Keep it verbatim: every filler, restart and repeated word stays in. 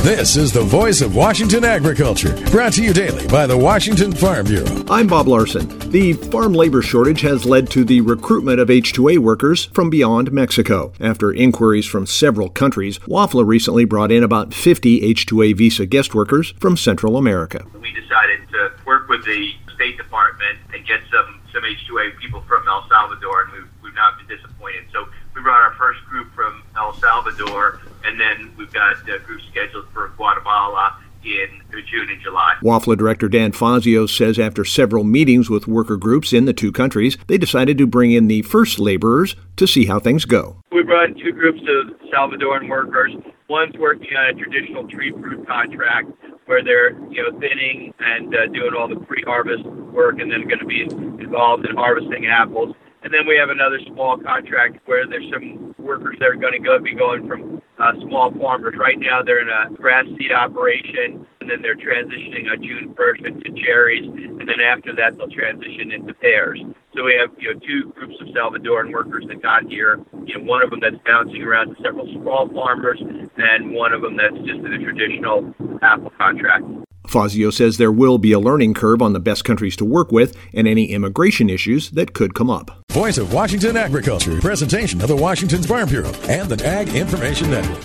This is the voice of Washington agriculture, brought to you daily by the Washington Farm Bureau. I'm Bob Larson. The farm labor shortage has led to the recruitment of H two A workers from beyond Mexico. After inquiries from several countries, WAFLA recently brought in about fifty H two A visa guest workers from Central America. We decided to work with the State Department and get some, some H two A people from El Salvador, and we've, we've not been disappointed. So we brought our first group from El Salvador, and then we've got uh, groups scheduled for Guatemala in June and July. WAFLA Director Dan Fazio says after several meetings with worker groups in the two countries, they decided to bring in the first laborers to see how things go. We brought in two groups of Salvadoran workers. One's working on a traditional tree fruit contract where they're, you know, thinning and uh, doing all the pre-harvest work, and then going to be involved in harvesting apples. And then we have another small contract where there's some workers that are going to go be going from uh, small farmers. Right now they're in a grass seed operation, and then they're transitioning on June first into cherries, and then after that they'll transition into pears. So we have, you know, two groups of Salvadoran workers that got here. You know, one of them that's bouncing around to several small farmers, and one of them that's just in a traditional apple contract. Fazio says there will be a learning curve on the best countries to work with and any immigration issues that could come up. Voice of Washington agriculture, presentation of the Washington Farm Bureau and the Ag Information Network.